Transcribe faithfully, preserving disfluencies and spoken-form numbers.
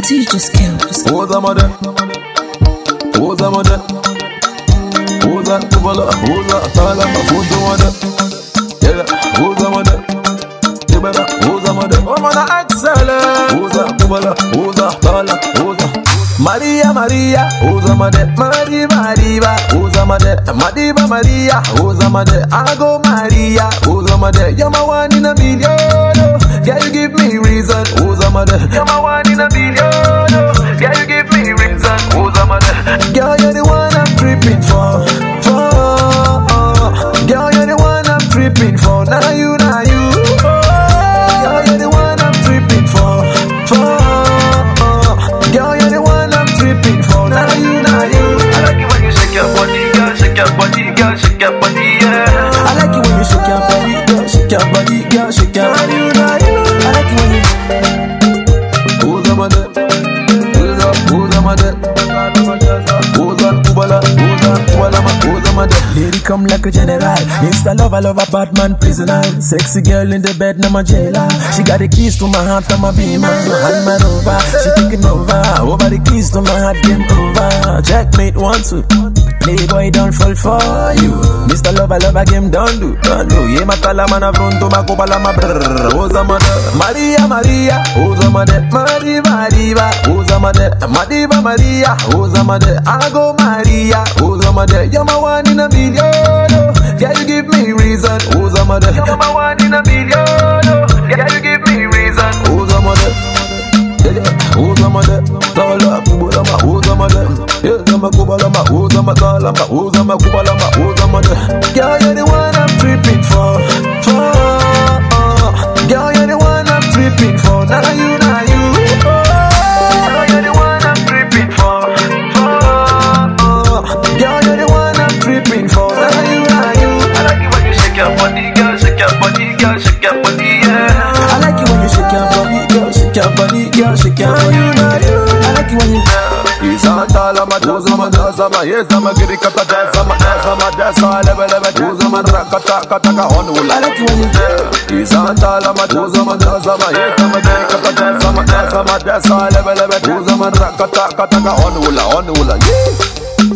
until you just kill. Just kill. Who's a mother? Who's a mother? Who's a kubala? Who's a talama? Who's a mother? Yeah, who's a mother? Who's a mother? Oh, man, excellent. Who's a kubala? Who's a talama? Who's a Maria, Maria, who's a mother? Maria, Maria, who's a mother? Madiba, Maria, who's a mother? I go Maria, who's a mother? You're my one in a million. Can you give me reason? Who's a mother? You're my one in a million. Can you give me reason? Who's a mother? Girl, you're the one I'm tripping for. For girl, you're the one I'm tripping for. Now you, now you. Girl, you're the one I'm tripping for. For girl, you're the one I'm tripping for. Now you, now you. I like it when you shake your body, girl, shake your body, girl, shake your body, yeah. I like it when you shake your body, girl, shake your body, girl, shake your body. Now you, now you. I like it when you. Who's a mother? Who's a, who's a mother? Who's a kubala? Who's a kubala? Who's a mother? Lady come like a general. Insta lover, love a Batman prisoner. Sexy girl in the bed, now my jailer. She got the keys to my heart, to my beamer. Hand man over, she taking over. Over the keys to my heart, game over. Checkmate one two. Playboy don't fall for you. Mister Lover, lover game don't do, don't do. Ye matala mana fronto ma kubala ma brrrr. Who's a mother? Maria, Maria, who's a mother? Maria, Maria, who's a mother? Madiba, Maria, who's a mother? I go Maria, who's a mother? You're my one in a million. Can you give me reason? Who's a mother? You're my one in a million. Can you give me reason? Who's a mother? Who's a mother? Tala kubalama, who's a mother? Yes, I'm a kubalama, who's a matalama, who's a kubalama, who's a mother? Girl, you're the one I'm tripping for. For girl, you're the one I'm tripping for. Now you, now you. Girl, you're the one I'm tripping for. Girl, you're the one I'm tripping for. Now you, now you. I like it when you shake your body, girl, shake your body, girl, shake your body, yeah. I like it when you shake your body, girl, shake your body, girl, shake your body. I like it when you. Isantala madozama dozama yezama girikata dozama dozama dozama leve leve dozama rakata kataka honula. I like it when you. Isantala madozama dozama yezama girikata dozama dozama dozama leve leve dozama rakata kataka honula honula.